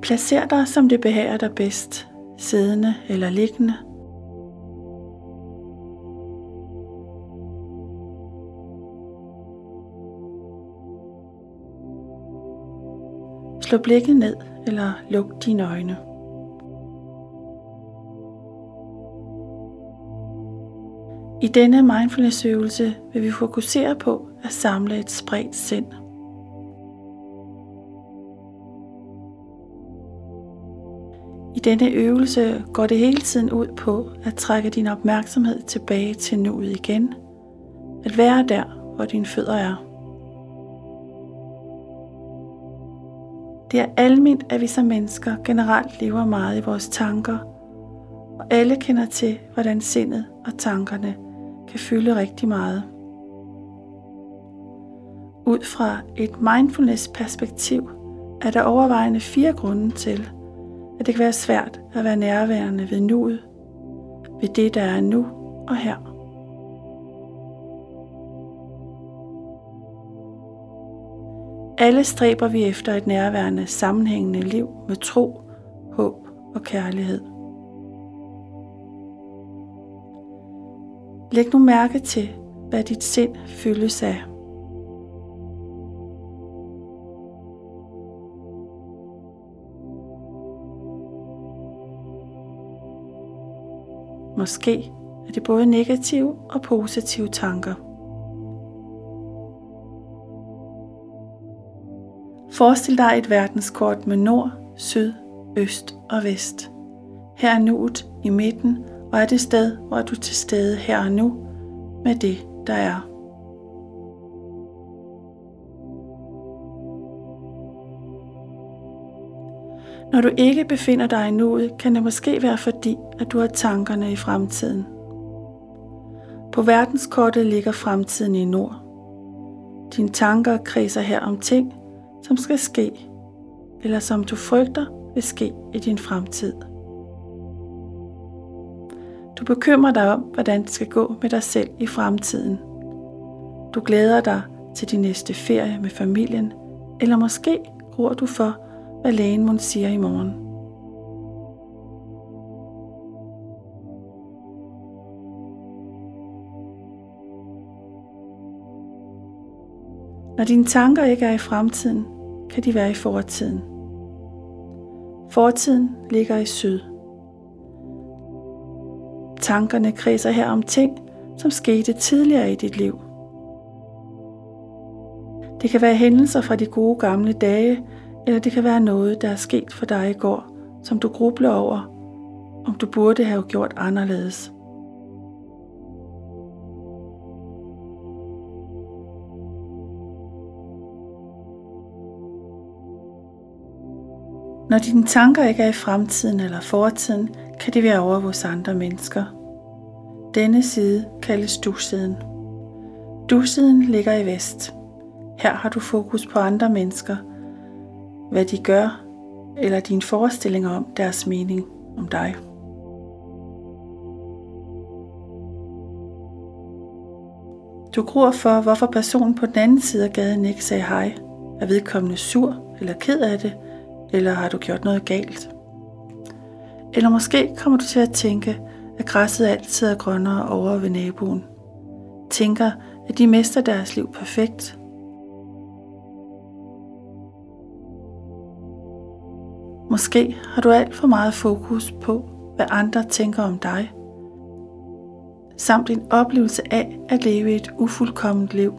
Placer dig, som det behager dig bedst, siddende eller liggende. Slå blikket ned eller luk dine øjne. I denne mindfulness-øvelse vil vi fokusere på at samle et spredt sind. I denne øvelse går det hele tiden ud på at trække din opmærksomhed tilbage til nuet igen. At være der, hvor dine fødder er. Det er alment, at vi som mennesker generelt lever meget i vores tanker, og alle kender til, hvordan sindet og tankerne kan fylde rigtig meget. Ud fra et mindfulness-perspektiv er der overvejende 4 grunde til, at det kan være svært at være nærværende ved nuet, ved det, der er nu og her. Alle stræber vi efter et nærværende, sammenhængende liv med tro, håb og kærlighed. Læg nu mærke til, hvad dit sind fyldes af. Måske er det både negative og positive tanker. Forestil dig et verdenskort med nord, syd, øst og vest. Her er nuet i midten, og er det sted, hvor du er til stede her og nu med det, der er. Når du ikke befinder dig i nuet, kan det måske være fordi, at du har tankerne i fremtiden. På verdenskortet ligger fremtiden i nord. Dine tanker kredser her om ting, som skal ske, eller som du frygter vil ske i din fremtid. Du bekymrer dig om, hvordan det skal gå med dig selv i fremtiden. Du glæder dig til din næste ferie med familien, eller måske gruer du for, hvad lægen mon siger i morgen. Når dine tanker ikke er i fremtiden, kan de være i fortiden. Fortiden ligger i syd. Tankerne kredser her om ting, som skete tidligere i dit liv. Det kan være hændelser fra de gode gamle dage, eller det kan være noget, der er sket for dig i går, som du grubler over, om du burde have gjort anderledes. Når dine tanker ikke er i fremtiden eller fortiden, kan de være over hos andre mennesker. Denne side kaldes du-siden. Du-siden ligger i vest. Her har du fokus på andre mennesker, hvad de gør, eller dine forestillinger om deres mening om dig. Du gruer for, hvorfor personen på den anden side af gaden ikke sagde hej. Er vedkommende sur eller ked af det, eller har du gjort noget galt? Eller måske kommer du til at tænke, at græsset altid er grønnere over ved naboen. Tænker, at de mester deres liv perfekt. Måske har du alt for meget fokus på, hvad andre tænker om dig, samt en oplevelse af at leve et ufuldkomment liv.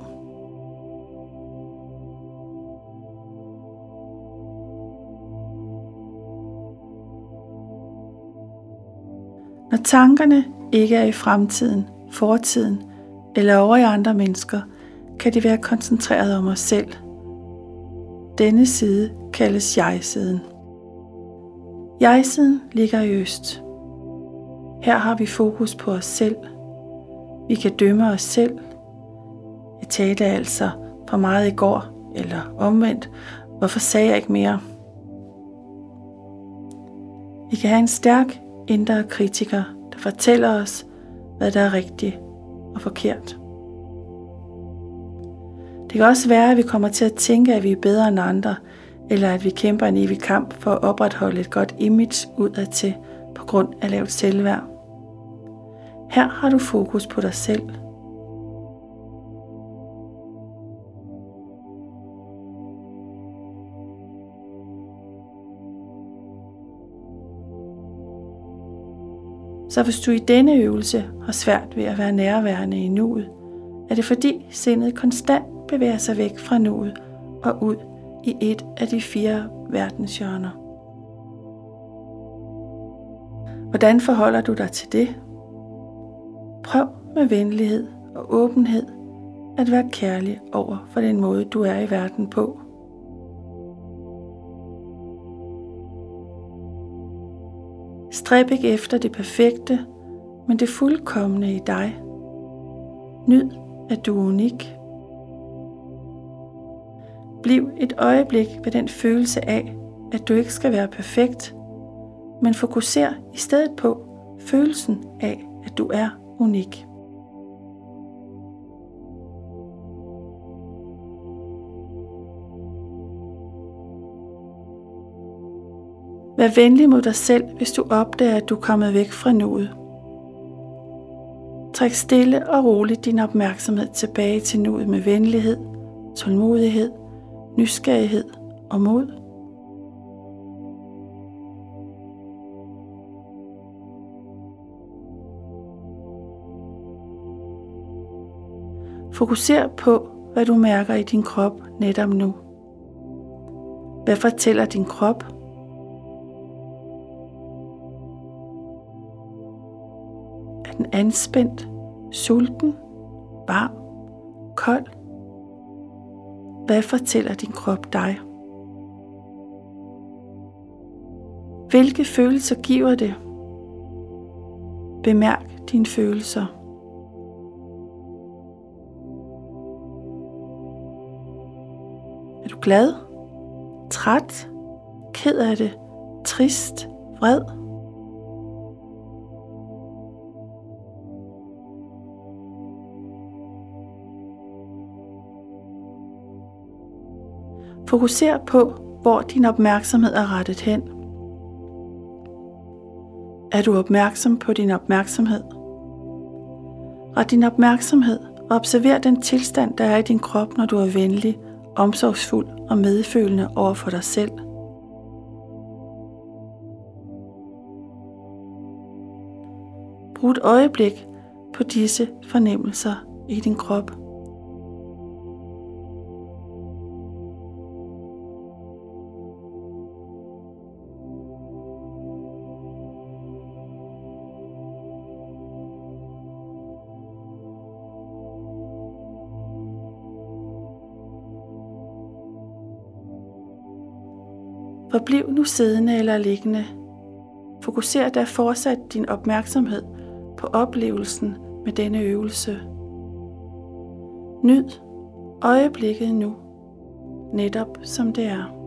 Når tankerne ikke er i fremtiden, fortiden eller over i andre mennesker, kan de være koncentreret om os selv. Denne side kaldes jeg-siden. Jeg-siden ligger i øst. Her har vi fokus på os selv. Vi kan dømme os selv. Jeg talte altså for meget i går, eller omvendt. Hvorfor sagde jeg ikke mere? Vi kan have en stærk indre kritiker, der fortæller os, hvad der er rigtigt og forkert. Det kan også være, at vi kommer til at tænke, at vi er bedre end andre, eller at vi kæmper en evig kamp for at opretholde et godt image udadtil på grund af lavt selvværd. Her har du fokus på dig selv. Så hvis du i denne øvelse har svært ved at være nærværende i nuet, er det fordi sindet konstant bevæger sig væk fra nuet og ud i et af de 4 verdenshjørner. Hvordan forholder du dig til det? Prøv med venlighed og åbenhed at være kærlig over for den måde, du er i verden på. Stræb ikke efter det perfekte, men det fuldkomne i dig. Nyd, at du er unik. Bliv et øjeblik ved den følelse af, at du ikke skal være perfekt, men fokuser i stedet på følelsen af, at du er unik. Vær venlig mod dig selv, hvis du opdager, at du er kommet væk fra nuet. Træk stille og roligt din opmærksomhed tilbage til nuet med venlighed, tålmodighed, nysgerrighed og mod. Fokuser på, hvad du mærker i din krop netop nu. Hvad fortæller din krop? Er den anspændt, sulten, varm, kold? Hvad fortæller din krop dig? Hvilke følelser giver det? Bemærk dine følelser. Er du glad, træt, ked af det, trist, vred? Fokuser på, hvor din opmærksomhed er rettet hen. Er du opmærksom på din opmærksomhed? Ret din opmærksomhed og observer den tilstand, der er i din krop, når du er venlig, omsorgsfuld og medfølende over for dig selv. Brug et øjeblik på disse fornemmelser i din krop. Forbliv nu siddende eller liggende. Fokuser da fortsat din opmærksomhed på oplevelsen med denne øvelse. Nyd øjeblikket nu, netop som det er.